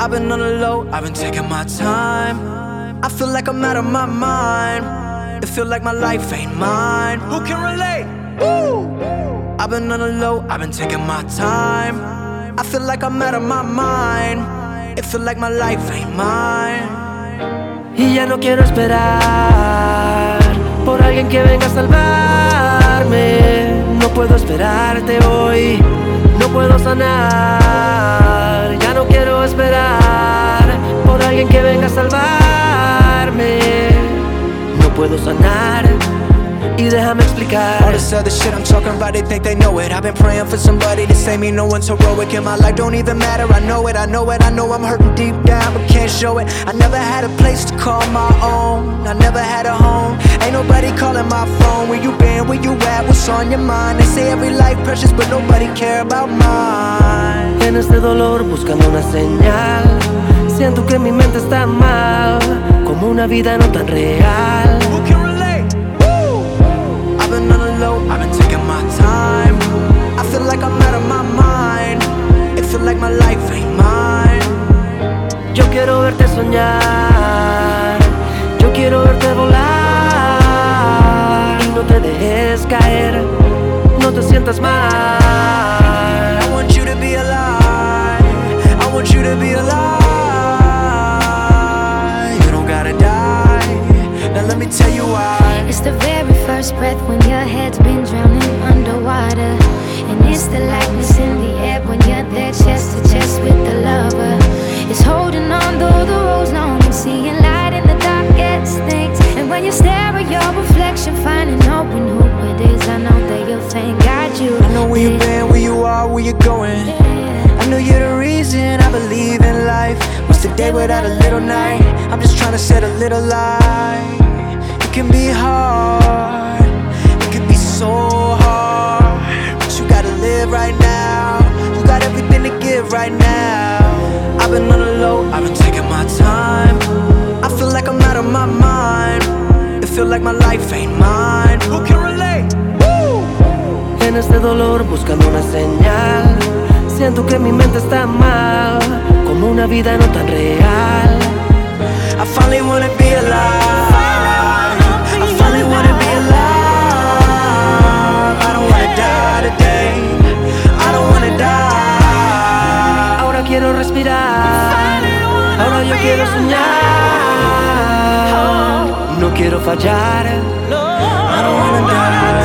I've been on the low, I've been taking my time. I feel like I'm out of my mind. It feel like my life ain't mine. Who can relate? Woo! I've been on the low, I've been taking my time. I feel like I'm out of my mind. It feel like my life ain't mine. Y ya no quiero esperar por alguien que venga a salvarme. No puedo esperarte hoy, no puedo sanar. Ya no quiero esperar por alguien que venga a salvarme. No puedo sanar. Y déjame explicar. All this other shit I'm talking about, they think they know it. I've been praying for somebody to save me, no one's heroic. And my life don't even matter, I know it, I know it. I know I'm hurting deep down, but can't show it. I never had a place to call my own, I never had a home. Ain't nobody calling my phone. Where you been, where you at, what's on your mind? They say every life precious, but nobody care about mine. En este dolor buscando una señal, siento que mi mente está mal, como una vida no tan real. Who can relate? Woo! I've been on the low, I've been taking my time. I feel like I'm out of my mind. It feel like my life ain't mine. Yo quiero verte soñar, yo quiero verte volar. Y no te dejes caer, no te sientas mal. I want you to be alive, I want you to be alive. You don't gotta die, now let me tell you why. It's the very first breath when your head's been drowning underwater. And it's the lightness in the air when you're there chest to chest with the lover. It's holding on though the road's long and seeing light in the darkest things. And when you stare at your reflection, finding out when who it is, I know that you'll thank God you I know where you've been, where you are, where you're going. I know you're the reason I believe in life. What's the day without a little night? I'm just trying to set a little light. It can be hard, it can be so hard, but you gotta live right now. You got everything to give right now. I've been on the low, I've been taking my time. I feel like I'm out of my mind. It feel like my life ain't mine. Who can relate? Woo! En este dolor buscando una señal, siento que mi mente está mal, como una vida no tan real. I finally wanna be alive. I finally wanna be alive. I don't wanna die today. I don't wanna die. Ahora quiero respirar, ahora yo quiero soñar. No quiero fallar, I don't wanna die.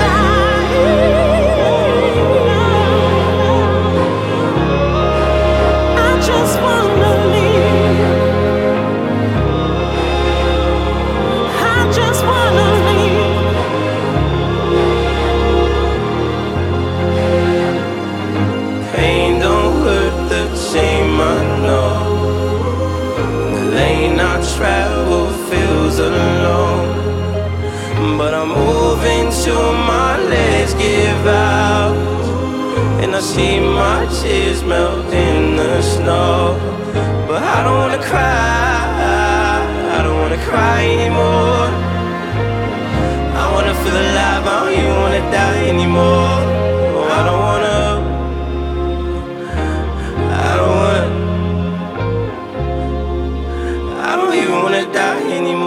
Travel feels alone, but I'm moving till my legs give out, and I see my tears melt in the snow. But I don't wanna cry, I don't wanna cry anymore. I wanna feel alive, I don't even wanna die anymore. Oh, I don't wanna die anymore.